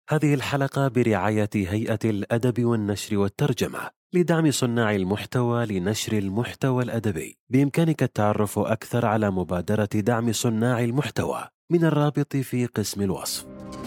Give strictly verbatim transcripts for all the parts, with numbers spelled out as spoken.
هذه الحلقة برعاية هيئة الأدب والنشر والترجمة لدعم صناع المحتوى لنشر المحتوى الأدبي. بإمكانك التعرف أكثر على مبادرة دعم صناع المحتوى من الرابط في قسم الوصف.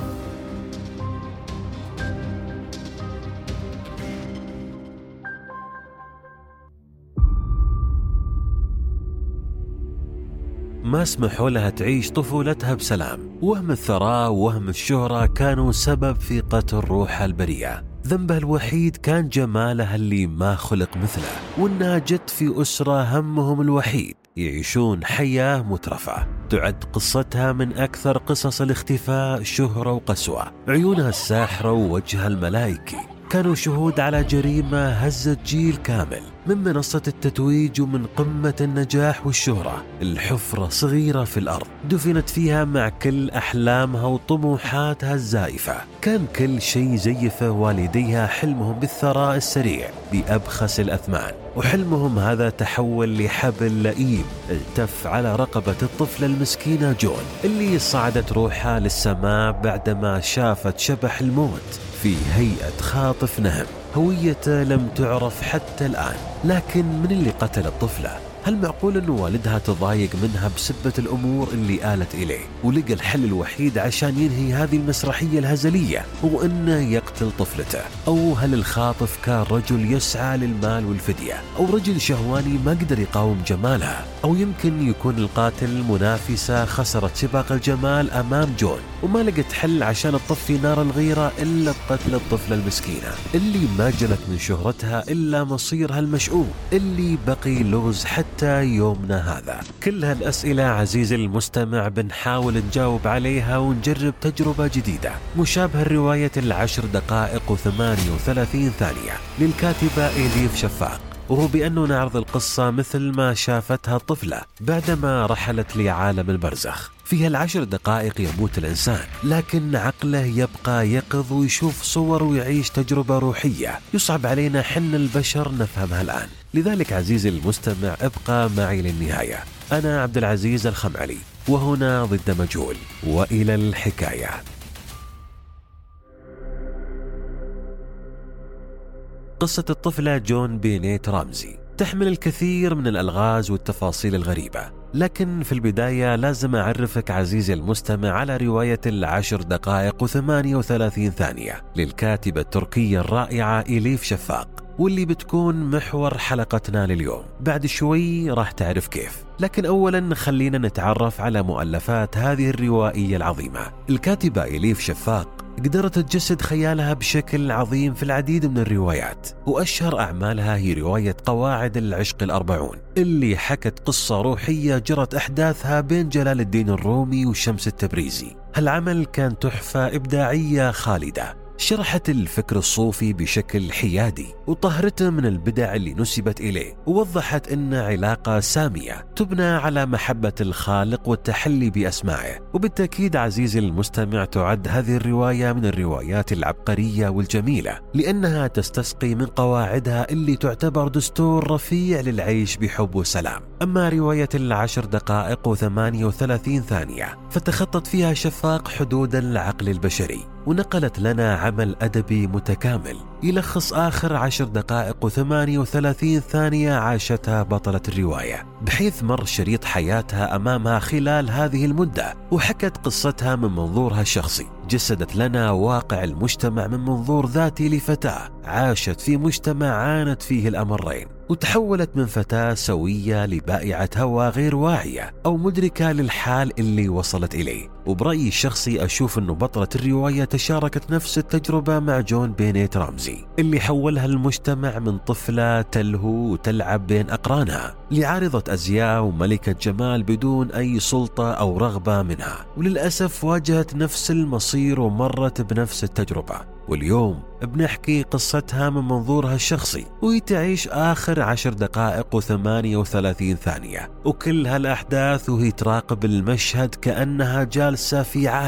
ما سمحوا لها تعيش طفولتها بسلام. وهم الثراء وهم الشهرة كانوا سبب في قتل روحها البريئة. ذنبها الوحيد كان جمالها اللي ما خلق مثله، وإنها جت في أسرة همهم الوحيد يعيشون حياة مترفة. تعد قصتها من أكثر قصص الاختفاء شهرة وقسوة. عيونها الساحرة ووجهها الملائكي كانوا شهود على جريمة هزت جيل كامل. من منصة التتويج ومن قمة النجاح والشهرة، الحفرة صغيرة في الأرض دفنت فيها مع كل أحلامها وطموحاتها الزائفة. كان كل شيء زيفه والديها حلمهم بالثراء السريع بأبخس الأثمان، وحلمهم هذا تحول لحبل لئيم التف على رقبة الطفلة المسكينة جون، اللي صعدت روحها للسماء بعدما شافت شبح الموت في هيئة خاطف نهم. هويته لم تعرف حتى الآن. لكن من اللي قتل الطفلة؟ هل معقول أن والدها تضايق منها بسبة الأمور اللي آلت إليه، ولقى الحل الوحيد عشان ينهي هذه المسرحية الهزلية هو أنه يقتل طفلته؟ أو هل الخاطف كان رجل يسعى للمال والفدية، أو رجل شهواني ما قدر يقاوم جمالها؟ أو يمكن يكون القاتل منافسة خسرت سباق الجمال أمام جون وما لقت حل عشان تطفي نار الغيرة إلا بقتل الطفلة المسكينة اللي ما جلت من شهرتها إلا مصيرها المشؤوم اللي بقي لغز حتى يومنا هذا. كل هالأسئلة عزيزي المستمع بنحاول نجاوب عليها ونجرب تجربة جديدة مشابهة لرواية العشر دقائق وثمانية وثلاثين ثانية للكاتبة إليف شفاق، وهو بأنه نعرض القصة مثل ما شافتها الطفلة بعدما رحلت لعالم البرزخ. فيها العشر دقائق يموت الإنسان، لكن عقله يبقى يقظ ويشوف صور ويعيش تجربة روحية يصعب علينا حن البشر نفهمها الآن. لذلك عزيزي المستمع ابقى معي للنهاية. أنا عبد العزيز الخمعلي، وهنا ضد مجهول، وإلى الحكاية. قصة الطفلة جون بينيت رامزي تحمل الكثير من الألغاز والتفاصيل الغريبة، لكن في البداية لازم أعرفك عزيزي المستمع على رواية العشر دقائق وثمانية وثلاثين ثانية للكاتبة التركية الرائعة إليف شفاق، واللي بتكون محور حلقتنا لليوم. بعد شوي راح تعرف كيف، لكن أولا خلينا نتعرف على مؤلفات هذه الروائية العظيمة. الكاتبة إليف شفاق قدرت تجسد خيالها بشكل عظيم في العديد من الروايات، وأشهر أعمالها هي رواية قواعد العشق الأربعون اللي حكت قصة روحية جرت أحداثها بين جلال الدين الرومي والشمس التبريزي. هالعمل كان تحفة إبداعية خالدة، شرحت الفكر الصوفي بشكل حيادي وطهرته من البدع اللي نسبت إليه، ووضحت أن علاقة سامية تبنى على محبة الخالق والتحلي بأسماعه. وبالتأكيد عزيزي المستمع تعد هذه الرواية من الروايات العبقرية والجميلة، لأنها تستسقي من قواعدها اللي تعتبر دستور رفيع للعيش بحب وسلام. أما رواية العشر دقائق وثمانية وثلاثين ثانية فتخطت فيها شفاق حدود العقل البشري، ونقلت لنا عمل أدبي متكامل يلخص آخر عشر دقائق وثمانية وثلاثين ثانية عاشتها بطلة الرواية، بحيث مر شريط حياتها أمامها خلال هذه المدة، وحكت قصتها من منظورها الشخصي. جسدت لنا واقع المجتمع من منظور ذاتي لفتاة عاشت في مجتمع عانت فيه الأمرين، وتحولت من فتاة سوية لبائعة هوى غير واعية أو مدركة للحال اللي وصلت إليه. وبرأيي الشخصي أشوف أنه بطلة الرواية تشاركت نفس التجربة مع جون بينيت رامزي، اللي حولها المجتمع من طفلة تلهو وتلعب بين أقرانها لعارضة أزياء وملكة جمال بدون أي سلطة أو رغبة منها، وللأسف واجهت نفس المصير ومرت بنفس التجربة. واليوم بنحكي قصتها من منظورها الشخصي، وهي تعيش آخر عشر دقائق وثمانية وثلاثين ثانية، وكل هالأحداث وهي تراقب المشهد كأنها جالسة في عالم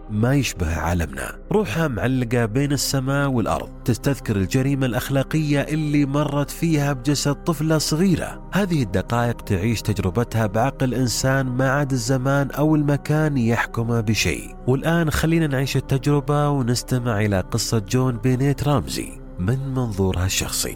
ما يشبه عالمنا، روحها معلقة بين السماء والأرض، تستذكر الجريمة الأخلاقية اللي مرت فيها بجسد طفلة صغيرة. هذه الدقائق تعيش تجربتها بعقل إنسان ما عاد الزمان أو المكان يحكمه بشيء. والآن خلينا نعيش التجربة ونستمع إلى قصة جون بينيت رامزي من منظورها الشخصي.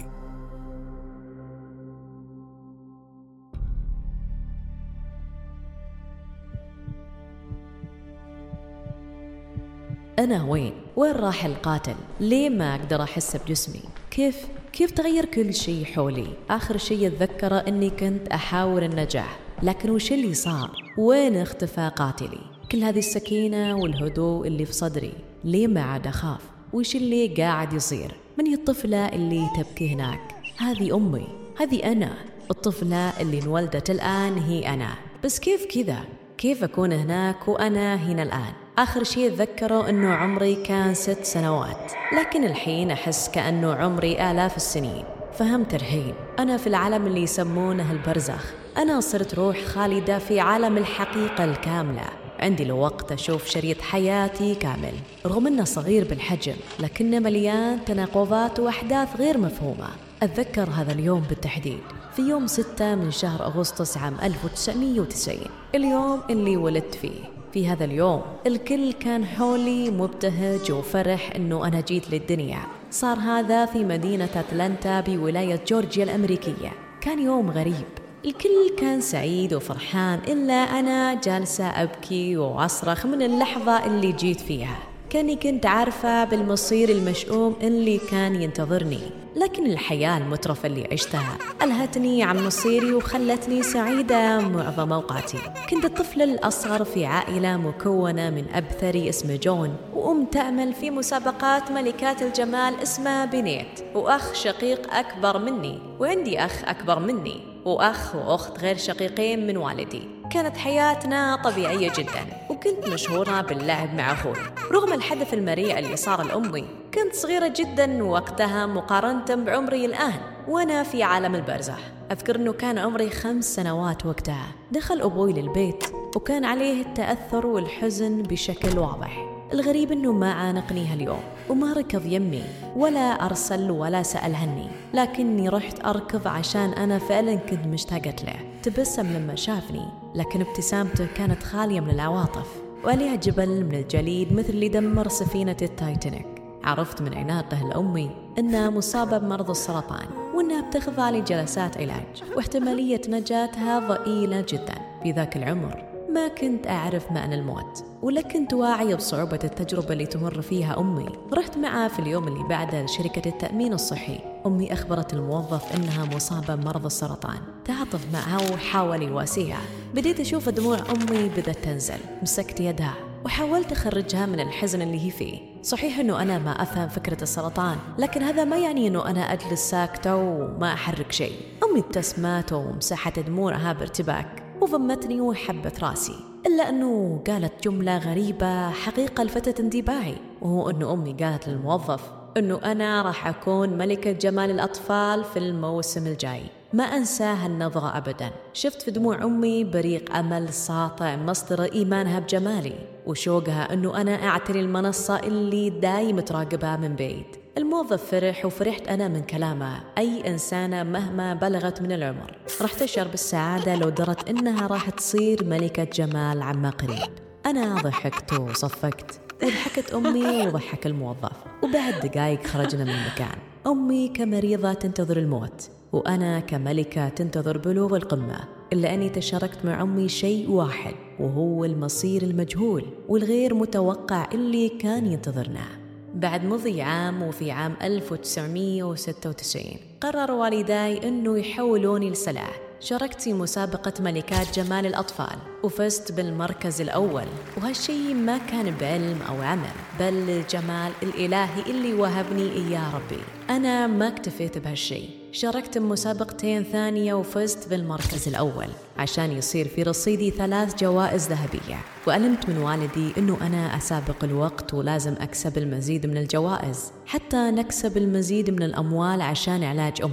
أنا وين؟ وين راح القاتل؟ ليه ما أقدر أحس بجسمي؟ كيف؟ كيف تغير كل شيء حولي؟ آخر شيء أتذكره أني كنت أحاول النجاح، لكن وش اللي صار؟ وين اختفى قاتلي؟ كل هذه السكينة والهدوء اللي في صدري، ليه ما عاد أخاف؟ وش اللي قاعد يصير؟ من هي الطفلة اللي تبكي هناك؟ هذه أمي، هذه أنا، الطفلة اللي انولدت الآن هي أنا. بس كيف كذا؟ كيف أكون هناك وأنا هنا الآن؟ آخر شيء أتذكره أنه عمري كان ست سنوات، لكن الحين أحس كأنه عمري آلاف السنين. فهمت الحين، أنا في العالم اللي يسمونه البرزخ. أنا صرت روح خالدة في عالم الحقيقة الكاملة. عندي الوقت أشوف شريط حياتي كامل، رغم أنه صغير بالحجم لكنه مليان تناقضات وأحداث غير مفهومة. أتذكر هذا اليوم بالتحديد، في يوم ستة من شهر أغسطس عام ألف وتسعمائة وتسعين، اليوم اللي ولدت فيه. في هذا اليوم الكل كان حولي مبتهج وفرح أنه أنا جيت للدنيا. صار هذا في مدينة أتلانتا بولاية جورجيا الأمريكية. كان يوم غريب، الكل كان سعيد وفرحان إلا أنا جالسة أبكي وأصرخ من اللحظة اللي جيت فيها. كاني كنت عارفة بالمصير المشؤوم اللي كان ينتظرني، لكن الحياة المترفة اللي عشتها ألهتني عن مصيري وخلتني سعيدة معظم أوقاتي. كنت الطفل الأصغر في عائلة مكونة من أب ثري اسمه جون، وأم تعمل في مسابقات ملكات الجمال اسمها بينيت، وأخ شقيق أكبر مني، وعندي أخ أكبر مني، وأخ وأخت غير شقيقين من والدي. كانت حياتنا طبيعية جدا، وكنت مشهورة باللعب مع أخوي. رغم الحدث المريع اللي صار لأمي، كنت صغيرة جدا وقتها مقارنة بعمري الآن وأنا في عالم البرزخ. أذكر أنه كان عمري خمس سنوات وقتها. دخل أبوي للبيت وكان عليه التأثر والحزن بشكل واضح. الغريب أنه ما عانقني هاليوم وما ركض يمي ولا أرسل ولا سأل عني، لكني رحت أركض عشان أنا فعلا كنت مشتاقة له. تبسم لما شافني، لكن ابتسامته كانت خالية من العواطف، وعليها جبل من الجليد مثل اللي دمر سفينة التايتانيك. عرفت من عناقه لأمي أنها مصابة بمرض السرطان، وأنها بتخضع لجلسات علاج، واحتمالية نجاتها ضئيلة جدا. في ذاك العمر ما كنت أعرف معنى الموت، ولا كنت واعية بصعوبة التجربة اللي تمر فيها أمي. رحت معها في اليوم اللي بعده لشركة التأمين الصحي. أمي أخبرت الموظف أنها مصابة بمرض السرطان، تعاطف معها وحاول يواسيها. بديت أشوف دموع أمي بدأت تنزل. مسكت يدها وحاولت أخرجها من الحزن اللي هي فيه. صحيح أنه أنا ما أفهم فكرة السرطان، لكن هذا ما يعني أنه أنا أجلس ساكتة وما أحرك شيء. أمي ابتسمت ومسحت دموعها بارتباك وضمتني وحبت راسي، إلا أنه قالت جملة غريبة حقيقة لفتت انتباهي، وهو أنه أمي قالت للموظف أنه أنا راح أكون ملكة جمال الأطفال في الموسم الجاي. ما أنسى هالنظرة أبدا. شفت في دموع أمي بريق أمل ساطع مصدر إيمانها بجمالي، وشوقها أنه أنا أعتري المنصة اللي دايم تراقبها من بعيد. الموظف فرح وفرحت أنا من كلامه. أي إنسانة مهما بلغت من العمر راح تشعر بالسعادة لو درت إنها راح تصير ملكة جمال عما قريب. أنا ضحكت وصفقت، وضحكت أمي وضحك الموظف، وبعد دقايق خرجنا من المكان. أمي كمريضة تنتظر الموت، وأنا كملكة تنتظر بلوغ القمة، إلا أني تشاركت مع أمي شيء واحد، وهو المصير المجهول والغير متوقع اللي كان ينتظرنا. بعد مضي عام، وفي عام ألف وتسعمائة وستة وتسعين قرر والداي أنه يحولوني لسلاح. شاركت في مسابقة ملكات جمال الأطفال وفزت بالمركز الأول، وهالشي ما كان بعلم أو عمل، بل الجمال الإلهي اللي وهبني إياه ربي. أنا ما اكتفيت بهالشي، شاركت بمسابقتين ثانية وفزت بالمركز الأول عشان يصير في رصيدي ثلاث جوائز ذهبية. وألمت من والدي أنه أنا أسابق الوقت ولازم أكسب المزيد من الجوائز حتى نكسب المزيد من الأموال عشان علاج أمي.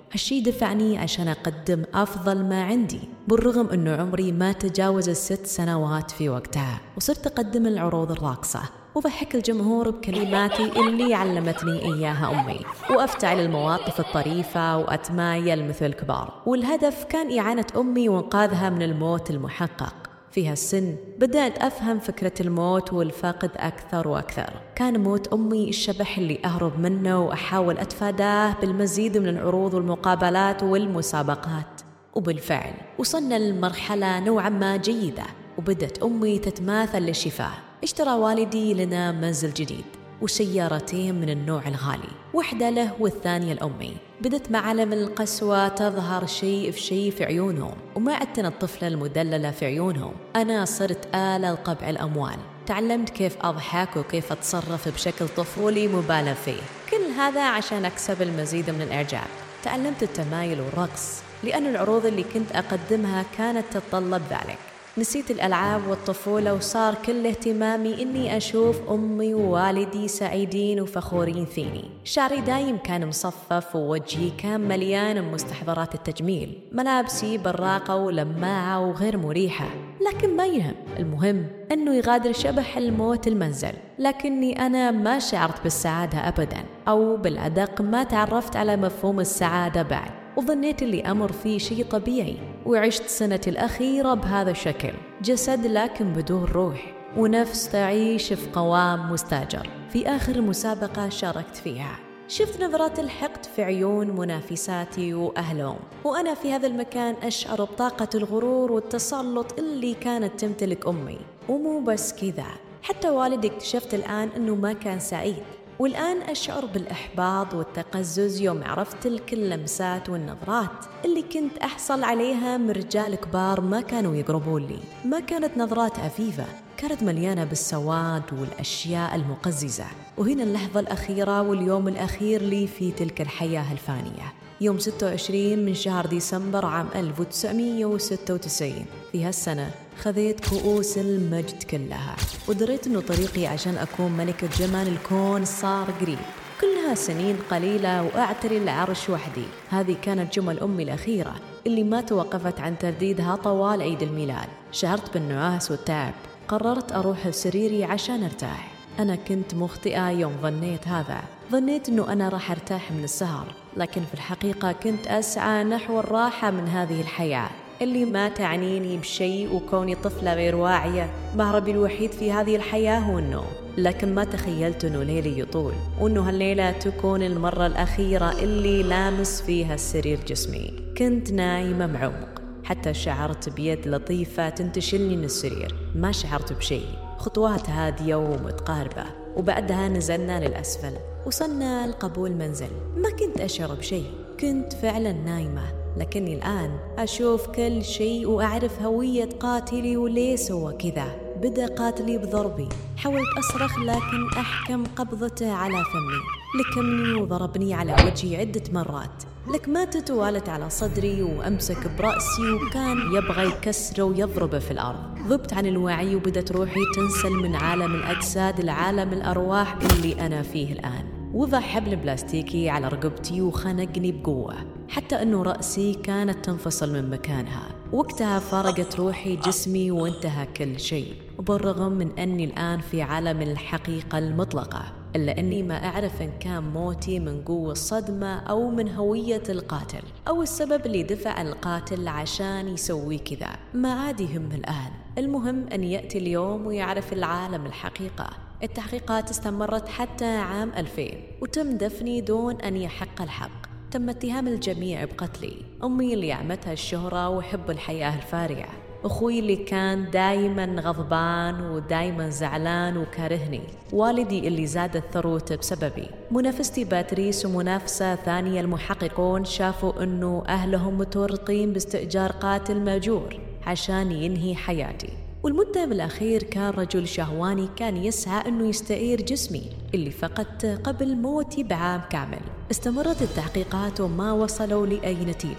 هالشي دفعني عشان أقدم أفضل ما عندي، بالرغم أنه عمري ما تجاوز الست سنوات في وقتها، وصرت أقدم العروض الراقصة وضحك الجمهور بكلماتي اللي علمتني إياها أمي، وأفتعل المواقف الطريفة وأتمايل مثل الكبار، والهدف كان إعانة أمي وإنقاذها من الموت المحقق. في هالسن بدأت أفهم فكرة الموت والفقد أكثر وأكثر. كان موت أمي الشبح اللي أهرب منه وأحاول أتفاداه بالمزيد من العروض والمقابلات والمسابقات. وبالفعل وصلنا لمرحلة نوعا ما جيدة، وبدت أمي تتماثل للشفاه. اشترى والدي لنا منزل جديد وسيارتين من النوع الغالي، واحدة له والثانية لأمي. بدت معالم القسوة تظهر شيء في شيء في عيونهم، وما عدت الطفلة المدللة في عيونهم. أنا صرت آلة لقبع الأموال. تعلمت كيف أضحك وكيف أتصرف بشكل طفولي مبالغ فيه، كل هذا عشان أكسب المزيد من الإعجاب. تعلمت التمايل والرقص لأن العروض اللي كنت أقدمها كانت تتطلب ذلك. نسيت الألعاب والطفولة وصار كل اهتمامي إني أشوف أمي ووالدي سعيدين وفخورين فيني. شعري دايم كان مصفف ووجهي كان مليان من مستحضرات التجميل، ملابسي براقة ولماعة وغير مريحة، لكن ما يهم، المهم أنه يغادر شبح الموت المنزل. لكني أنا ما شعرت بالسعادة أبداً، أو بالأدق ما تعرفت على مفهوم السعادة بعد، وظنيت اللي أمر فيه شيء طبيعي. وعشت سنتي الأخيرة بهذا الشكل، جسد لكن بدون روح، ونفس تعيش في قوام مستاجر. في آخر مسابقة شاركت فيها شفت نظرات الحقد في عيون منافساتي وأهلهم، وأنا في هذا المكان أشعر بطاقة الغرور والتسلط اللي كانت تمتلك أمي. ومو بس كذا، حتى والدي اكتشفت الآن أنه ما كان سعيد. والآن أشعر بالإحباط والتقزز يوم عرفت تلك اللمسات والنظرات اللي كنت أحصل عليها من رجال كبار ما كانوا يقربون لي. ما كانت نظرات عفيفة، كانت مليانة بالسواد والأشياء المقززة. وهنا اللحظة الأخيرة واليوم الأخير لي في تلك الحياة الفانية، يوم ستة وعشرين من شهر ديسمبر عام ألف وتسعمية وستة وتسعين. في هالسنة خذيت كؤوس المجد كلها، ودريت أنه طريقي عشان أكون ملكة جمال الكون صار قريب. كلها سنين قليلة وأعتري العرش وحدي. هذه كانت جمل أمي الأخيرة اللي ما توقفت عن ترديدها طوال عيد الميلاد. شعرت بالنعاس والتعب، قررت أروح لسريري عشان أرتاح. أنا كنت مخطئة يوم ظنيت هذا، ظنيت أنه أنا راح أرتاح من السهر، لكن في الحقيقة كنت أسعى نحو الراحة من هذه الحياة اللي ما تعنيني بشيء. وكوني طفلة غير واعية، مهربي الوحيد في هذه الحياة هو النوم. لكن ما تخيلت أنه ليلي يطول، وأنه هالليلة تكون المرة الأخيرة اللي لامس فيها السرير جسمي. كنت نايمة بعمق، حتى شعرت بيد لطيفة تنتشلني من السرير. ما شعرت بشيء، خطوات هادية ومتقاربة، وبعدها نزلنا للأسفل. وصلنا لقبول منزل. ما كنت أشعر بشيء، كنت فعلا نايمة، لكني الآن أشوف كل شيء وأعرف هوية قاتلي وليه سوى كذا. بدأ قاتلي بضربي، حاولت أصرخ لكن أحكم قبضته على فمي، لكمني وضربني على وجهي عدة مرات. لكماتت ووالت على صدري وأمسك برأسي، وكان يبغى يكسره ويضربه في الأرض. ذبت عن الوعي وبدت روحي تنسل من عالم الأجساد لعالم الأرواح اللي أنا فيه الآن. وضع حبل بلاستيكي على رقبتي وخنقني بقوة، حتى أنه رأسي كانت تنفصل من مكانها. وقتها فرقت روحي جسمي وانتهى كل شيء. وبالرغم من أني الآن في عالم الحقيقة المطلقة، إلا أني ما أعرف إن كان موتي من قوة الصدمة أو من هوية القاتل، أو السبب اللي دفع القاتل عشان يسوي كذا. ما عاد يهم الآن، المهم أن يأتي اليوم ويعرف العالم الحقيقة. التحقيقات استمرت حتى عام ألفين، وتم دفني دون أن يحق الحق. تم اتهام الجميع بقتلي. أمي اللي عمتها الشهرة وحب الحياة الفارعة، أخوي اللي كان دايما غضبان ودايما زعلان وكارهني، والدي اللي زادت ثروته بسببي، منافستي باتريس ومنافسة ثانية المحققون شافوا أنه أهلهم متورطين باستئجار قاتل مأجور عشان ينهي حياتي. والمتهم الأخير كان رجل شهواني كان يسعى أنه يستعير جسمي اللي فقدته قبل موتي بعام كامل. استمرت التحقيقات وما وصلوا لأي نتيجة.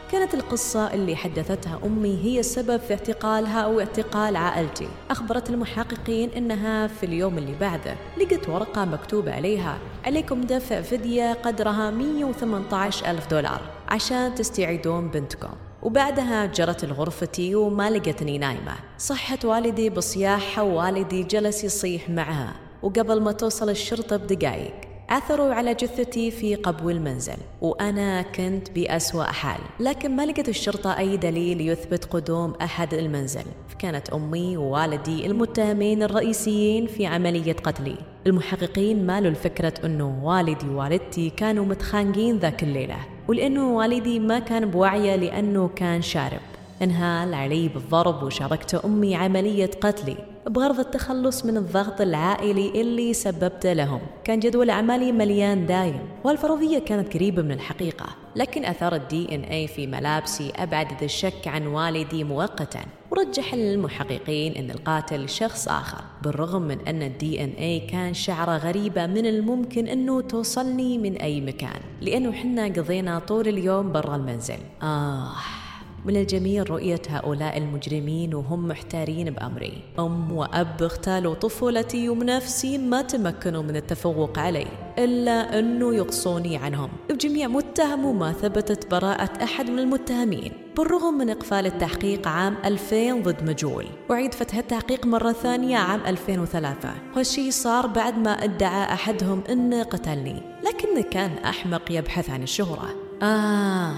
كانت القصة اللي حدثتها أمي هي السبب في اعتقالها أو اعتقال عائلتي. أخبرت المحققين إنها في اليوم اللي بعده لقت ورقة مكتوب عليها: عليكم دفع فدية قدرها مئة وثمانية عشر ألف دولار عشان تستعيدون بنتكم. وبعدها جرت لغرفتي وما لقتني نايمة. صحت والدي بصياحة ووالدي جلس يصيح معها، وقبل ما توصل الشرطة بدقايق عثروا على جثتي في قبو المنزل، وأنا كنت بأسوأ حال. لكن ما لقت الشرطة أي دليل يثبت قدوم أحد المنزل، فكانت أمي ووالدي المتهمين الرئيسيين في عملية قتلي. المحققين مالوا الفكرة أنه والدي ووالدتي كانوا متخانقين ذاك الليلة، ولأنه والدي ما كان بوعيه لأنه كان شارب، انهال علي بالضرب وشاركت أمي عملية قتلي بغرض التخلص من الضغط العائلي اللي سببته لهم. كان جدول أعمالي مليان دايم، والفرضية كانت قريبة من الحقيقة، لكن أثار الدي إن اي في ملابسي أبعد الشك عن والدي مؤقتاً، ورجح للمحققين أن القاتل شخص آخر، بالرغم من أن الدي إن اي كان شعره غريبة من الممكن أنه توصلني من أي مكان، لأنه حنا قضينا طول اليوم برا المنزل. آه من الجميل رؤية هؤلاء المجرمين وهم محتارين بأمري. أم وأب اغتالوا طفولتي ومنافسين ما تمكنوا من التفوق علي، إلا أنه يقصوني عنهم. الجميع متهم وما ثبتت براءة أحد من المتهمين، بالرغم من إقفال التحقيق عام ألفين ضد مجهول، وعيد فتح التحقيق مرة ثانية عام ألفين وثلاثة. هالشي صار بعد ما ادعى أحدهم أنه قتلني، لكنه كان أحمق يبحث عن الشهرة. آه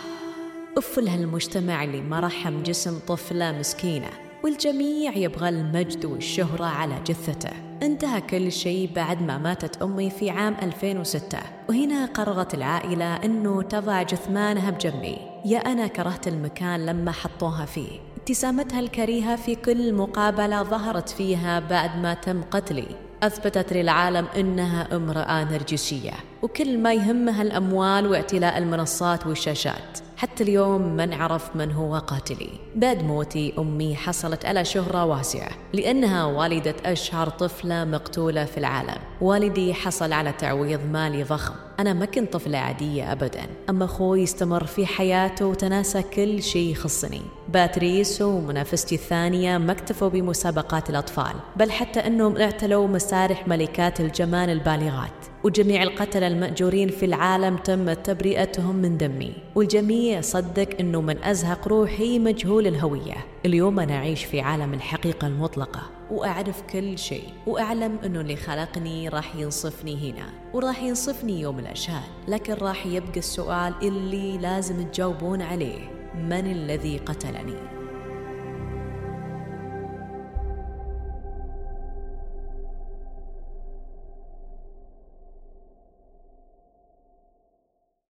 أف لهالمجتمع اللي ما رحم جسم طفلة مسكينة، والجميع يبغى المجد والشهرة على جثته. انتهى كل شيء بعد ما ماتت أمي في عام ألفين وستة، وهنا قررت العائلة أنه تضع جثمانها بجنبي. يا أنا كرهت المكان لما حطوها فيه. ابتسامتها الكريهة في كل مقابلة ظهرت فيها بعد ما تم قتلي أثبتت للعالم أنها امرأة نرجسية، وكل ما يهمها الأموال واعتلاء المنصات والشاشات. حتى اليوم ما نعرف من هو قاتلي. بعد موتي أمي حصلت على شهرة واسعة لأنها والدة أشهر طفلة مقتولة في العالم. والدي حصل على تعويض مالي ضخم. أنا ما كنت طفلة عادية أبداً، أما أخوي استمر في حياته وتناسى كل شيء يخصني. باتريس ومنافستي الثانية ما اكتفوا بمسابقات الأطفال، بل حتى أنهم اعتلوا مسارح ملكات الجمال البالغات، وجميع القتلة المأجورين في العالم تم تبرئتهم من دمي. والجميع صدق أنه من أزهق روحي مجهول الهوية. اليوم أنا أعيش في عالم الحقيقة المطلقة، وأعرف كل شيء، وأعلم أنه اللي خلقني راح ينصفني هنا وراح ينصفني يوم الأشهاد. لكن راح يبقى السؤال اللي لازم تجاوبون عليه: من الذي قتلني؟